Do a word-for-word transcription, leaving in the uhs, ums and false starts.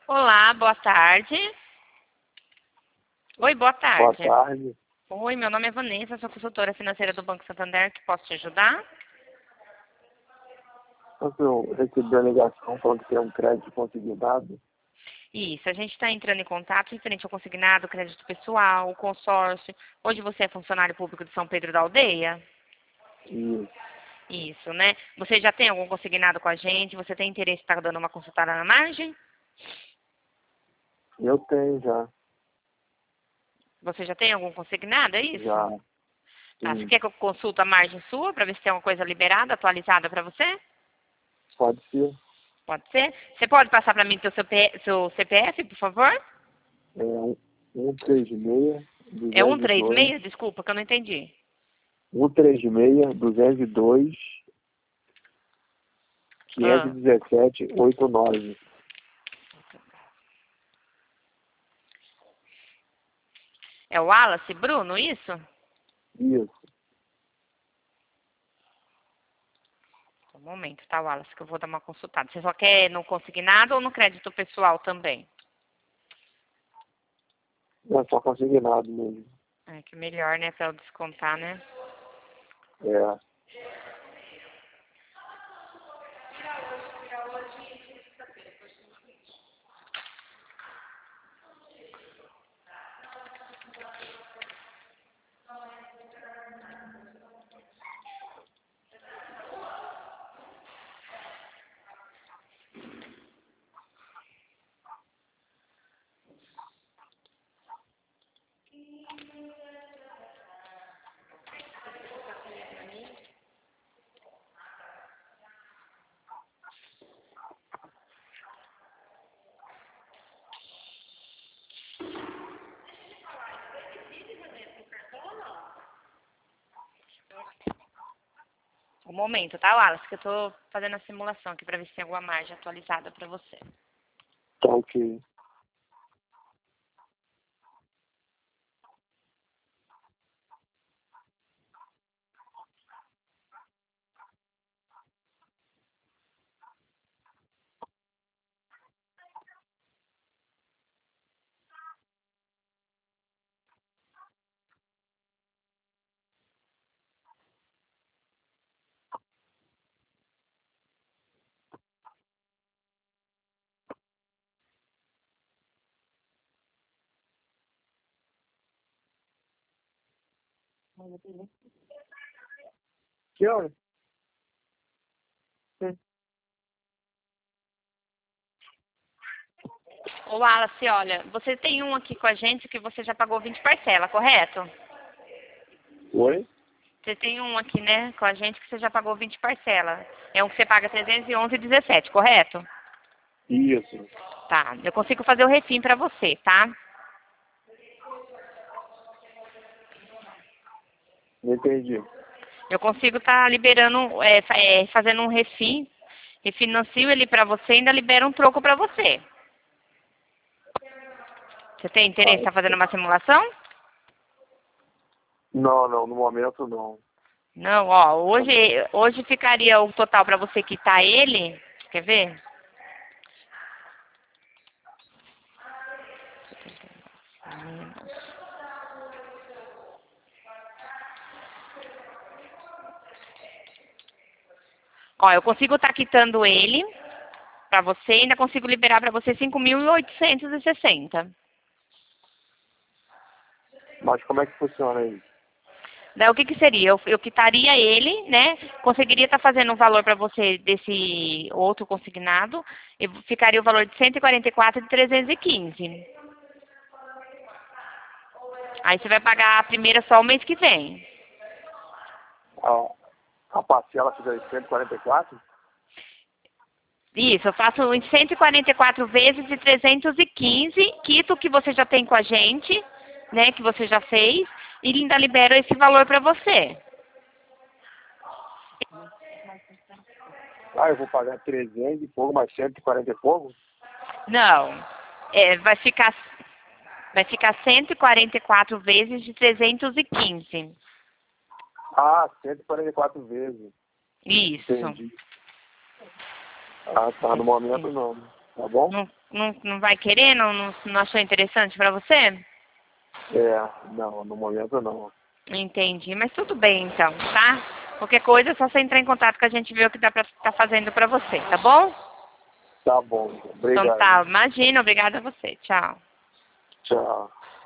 Olá, boa tarde. Oi, boa Boa tarde. tarde. Oi, meu nome é Vanessa, sou consultora financeira do Banco Santander, que posso te ajudar? Eu recebi a ligação falando que tem um crédito consignado. Isso, a gente está entrando em contato referente ao consignado, crédito pessoal, consórcio. Hoje você é funcionário público de São Pedro da Aldeia? E Isso, né? Você já tem algum consignado com a gente? Você tem interesse em estar dando uma consultada na margem? eu tenho já. Você já tem algum consignado, é isso? Já. Tá, você Sim. quer que eu consulte a margem sua para ver se tem alguma coisa liberada, atualizada para você? Pode ser. Pode ser? Você pode passar para mim seu, C P, seu C P F, por favor? É um, um três seis, É duzentos e dois. cento e trinta e seis? Desculpa, que eu não entendi. um três seis, duzentos e dois, quinhentos e Ah, dezessete, oitenta e nove. é o Wallace Bruno, isso? Isso. Um momento, tá, Wallace, que eu vou dar uma consultada. Você só quer no consignado ou no crédito pessoal também? É só consignado mesmo. É que melhor, né, para eu descontar, né? É. Um momento, tá, Wallace, que eu tô fazendo a simulação aqui para ver se tem alguma margem atualizada para você. Tá ok. Que hora? Sim. Ô, Wallace, olha, você tem um aqui com a gente que você já pagou vinte parcelas, correto? Oi? Você tem um aqui, né, com a gente que você já pagou vinte parcelas. É um que você paga trezentos e onze e dezessete, correto? Isso. Tá, eu consigo fazer o refim para você, tá? Não entendi. Eu consigo estar tá liberando, é, fa- é, fazendo um refim, refinancio ele para você e ainda libera um troco para você. Você tem interesse em Ah, estar fazendo uma simulação? não, não. No momento, não. Não, ó, hoje, hoje ficaria o total para você quitar ele, quer ver? Ó, eu consigo estar quitando ele para você e ainda consigo liberar para você cinco mil oitocentos e sessenta. Mas como é que funciona isso? Daí o que que seria? Eu, eu quitaria ele, né? Conseguiria estar fazendo um valor para você desse outro consignado e ficaria o valor de cento e quarenta e quatro de trezentos e quinze. Aí você vai pagar a primeira só o mês que vem. A, a parcela fica em cento e quarenta e quatro? Isso, eu faço em cento e quarenta e quatro vezes de trezentos e quinze, quito o que você já tem com a gente, né, que você já fez, e ainda libero esse valor para você. Ah, eu vou pagar trezentos e pouco, mais cento e quarenta e pouco? Não, é, vai ficar vai ficar cento e quarenta e quatro vezes de trezentos e quinze. Ah, cento e quarenta e quatro vezes. Isso. Entendi. Ah, tá. No momento, não. tá bom? Não, não, não vai querer? Não, não, não achou interessante para você? É, não, no momento não. Entendi, mas tudo bem então, tá? Qualquer coisa é só você entrar em contato que a gente vê o que dá pra estar fazendo pra você, tá bom? Tá bom, Então obrigado. tá, imagina, obrigada a você. Tchau. Tchau.